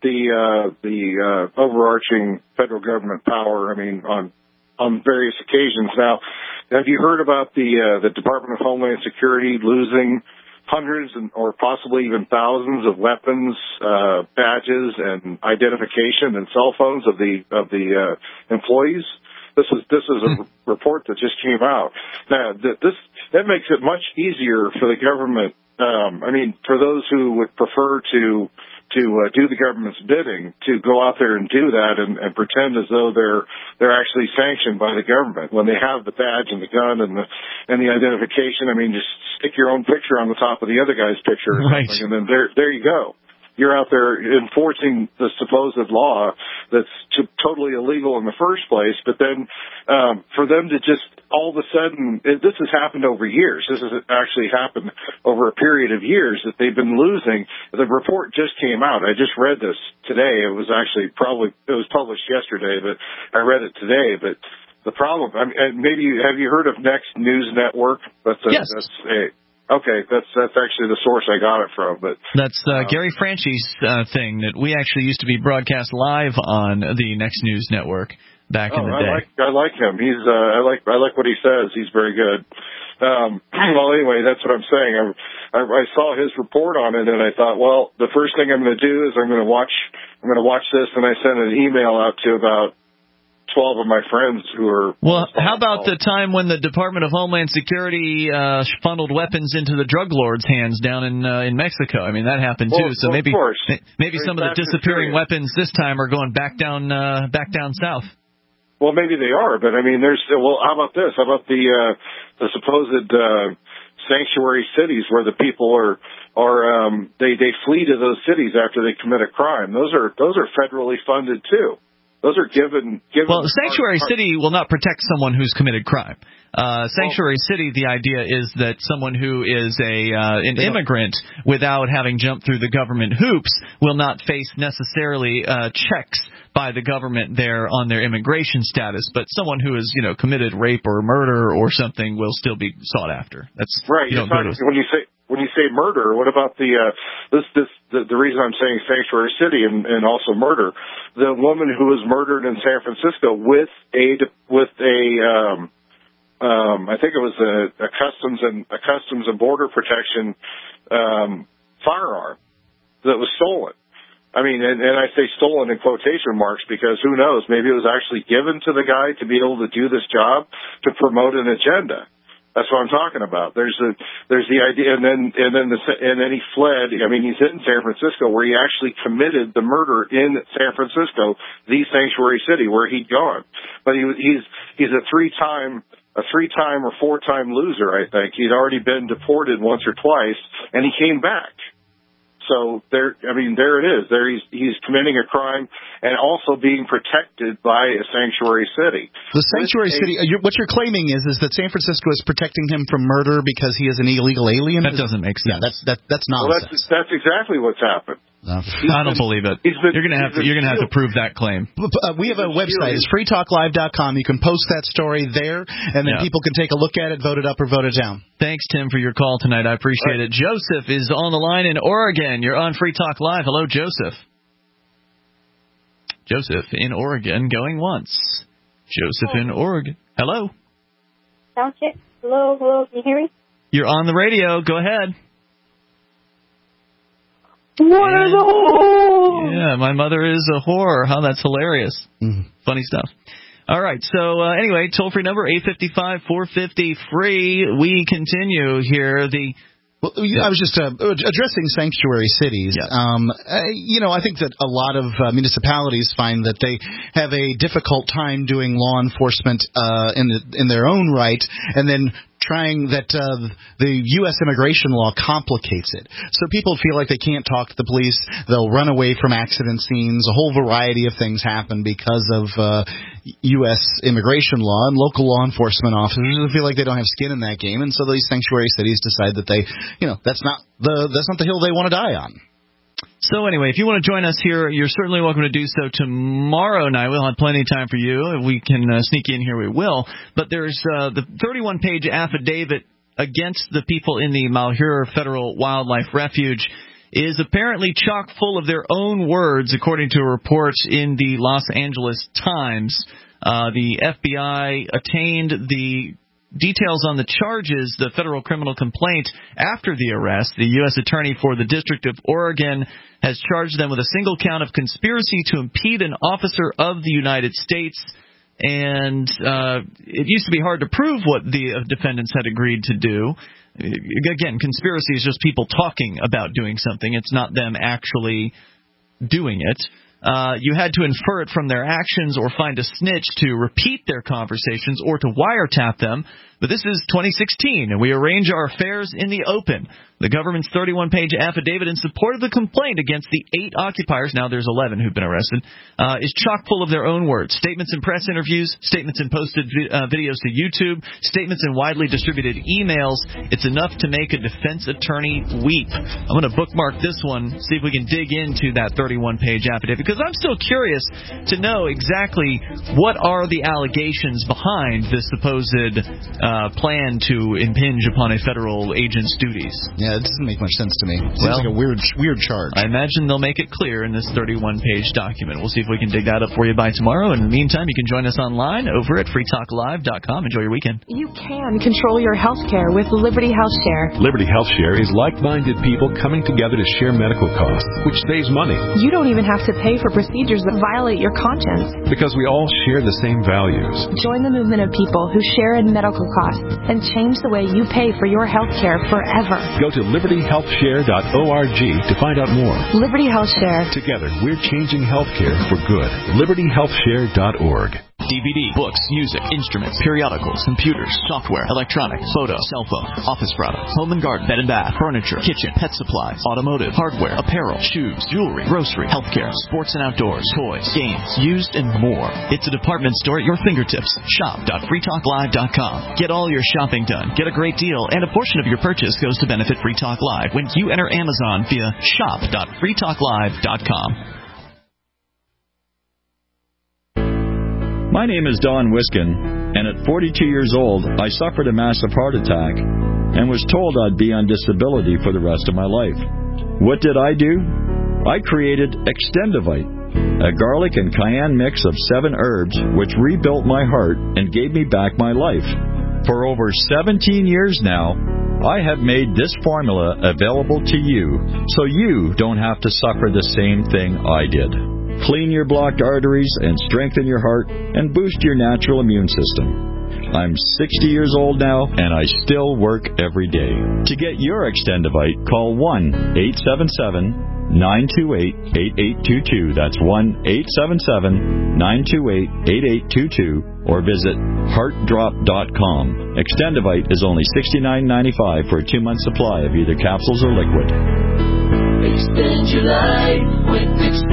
the overarching federal government power. I mean, on various occasions. Now, have you heard about the Department of Homeland Security losing hundreds or possibly even thousands of weapons, badges, and identification and cell phones of the employees? This is a report that just came out. Now, that makes it much easier for the government. For those who would prefer to do the government's bidding, to go out there and do that and pretend as though they're actually sanctioned by the government when they have the badge and the gun and the identification. I mean, just stick your own picture on the top of the other guy's picture or something, and then there you go. You're out there enforcing the supposed law that's totally illegal in the first place, but then for them to just all of a sudden, this has happened over years. This has actually happened over a period of years that they've been losing. The report just came out. I just read this today. It was actually it was published yesterday, but I read it today. But the problem, maybe have you heard of Next News Network? Yes. Okay, that's actually the source I got it from. But that's Gary Franchi's thing that we actually used to be broadcast live on the Next News Network back in the day. I like him. He's I like what he says. He's very good. Well, anyway, that's what I'm saying. I saw his report on it, and I thought, well, the first thing I'm going to do is I'm going to watch this, and I sent an email out to about 12 of my friends who are... Well, how about the time when the Department of Homeland Security funneled weapons into the drug lords' hands down in Mexico? I mean, that happened too. So maybe some of the disappearing weapons this time are going back down south. Well, maybe they are, but I mean, how about this? How about the supposed sanctuary cities where the people are they flee to those cities after they commit a crime? Those are federally funded too. Those are given. Well, Sanctuary City will not protect someone who's committed crime. Sanctuary City, the idea is that someone who is an immigrant without having jumped through the government hoops will not face necessarily checks by the government there on their immigration status, but someone who has committed rape or murder or something will still be sought after. That's right. When you say murder, what about the reason I'm saying Sanctuary City and also murder? The woman who was murdered in San Francisco with I think it was a Customs and Border Protection firearm that was stolen. I mean, and I say stolen in quotation marks because who knows? Maybe it was actually given to the guy to be able to do this job to promote an agenda. That's what I'm talking about. There's the idea, and then he fled. I mean, he's in San Francisco where he actually committed the murder in San Francisco, the sanctuary city where he'd gone. But he's a three-time or four-time loser, I think. He'd already been deported once or twice, and he came back. So there it is. There he's committing a crime and also being protected by a sanctuary city. The sanctuary city. What you're claiming is that San Francisco is protecting him from murder because he is an illegal alien. That doesn't make sense. Yeah, that's nonsense. Well, that's exactly what's happened. I don't believe it. You're gonna have to prove that claim. We have a website. It's freetalklive.com. You can post that story there, and then people can take a look at it, vote it up or vote it down. Thanks, Tim, for your call tonight. I appreciate it. Joseph is on the line in Oregon. You're on Free Talk Live. Hello, Joseph. Joseph in Oregon, going once. Joseph in Oregon. Hello. Sound check. Hello. Can you hear me? You're on the radio. Go ahead. What is a whore? Yeah, my mother is a whore. How that's hilarious. Funny stuff. All right, so anyway, toll-free number, 855-450-FREE. We continue here. I was just addressing sanctuary cities. Yes. I think that a lot of municipalities find that they have a difficult time doing law enforcement in their own right, and then trying that the U.S. immigration law complicates it. So people feel like they can't talk to the police. They'll run away from accident scenes. A whole variety of things happen because of U.S. immigration law, and local law enforcement officers feel like they don't have skin in that game, and so these sanctuary cities decide that that's not the hill they want to die on. So anyway, if you want to join us here, you're certainly welcome to do so tomorrow night. We'll have plenty of time for you. If we can sneak in here, we will. But there's the 31-page affidavit against the people in the Malheur Federal Wildlife Refuge is apparently chock full of their own words, according to a report in the Los Angeles Times. The FBI attained the details on the charges, the federal criminal complaint, after the arrest. The U.S. Attorney for the District of Oregon has charged them with a single count of conspiracy to impede an officer of the United States. And it used to be hard to prove what the defendants had agreed to do. Again, conspiracy is just people talking about doing something. It's not them actually doing it. You had to infer it from their actions or find a snitch to repeat their conversations or to wiretap them. But this is 2016, and we arrange our affairs in the open. The government's 31-page affidavit in support of the complaint against the 8 occupiers, now there's 11 who've been arrested, is chock full of their own words. Statements in press interviews, statements in posted videos to YouTube, statements in widely distributed emails. It's enough to make a defense attorney weep. I'm going to bookmark this one, see if we can dig into that 31-page affidavit, because I'm still curious to know exactly what are the allegations behind this supposed plan to impinge upon a federal agent's duties. Yeah, it doesn't make much sense to me. It seems like a weird charge. I imagine they'll make it clear in this 31-page document. We'll see if we can dig that up for you by tomorrow. In the meantime, you can join us online over at freetalklive.com. Enjoy your weekend. You can control your health care with Liberty Health Share. Liberty Health Share is like-minded people coming together to share medical costs, which saves money. You don't even have to pay for procedures that violate your conscience. Because we all share the same values. Join the movement of people who share in medical costs and change the way you pay for your health care forever. Go to libertyhealthshare.org to find out more. Liberty Health Share. Together, we're changing healthcare for good. libertyhealthshare.org. DVD, books, music, instruments, periodicals, computers, software, electronics, photo, cell phone, office products, home and garden, bed and bath, furniture, kitchen, pet supplies, automotive, hardware, apparel, shoes, jewelry, grocery, healthcare, sports and outdoors, toys, games, used, and more. It's a department store at your fingertips. Shop.freetalklive.com. Get all your shopping done. Get a great deal, and a portion of your purchase goes to benefit Free Talk Live when you enter Amazon via shop.freetalklive.com. My name is Don Wiskin, and at 42 years old, I suffered a massive heart attack and was told I'd be on disability for the rest of my life. What did I do? I created Extendivite, a garlic and cayenne mix of 7 herbs which rebuilt my heart and gave me back my life. For over 17 years now, I have made this formula available to you so you don't have to suffer the same thing I did. Clean your blocked arteries and strengthen your heart and boost your natural immune system. I'm 60 years old now, and I still work every day. To get your Extendivite, call 1-877-928-8822. That's 1-877-928-8822. Or visit heartdrop.com. Extendivite is only $69.95 for a 2-month supply of either capsules or liquid. Spend your life with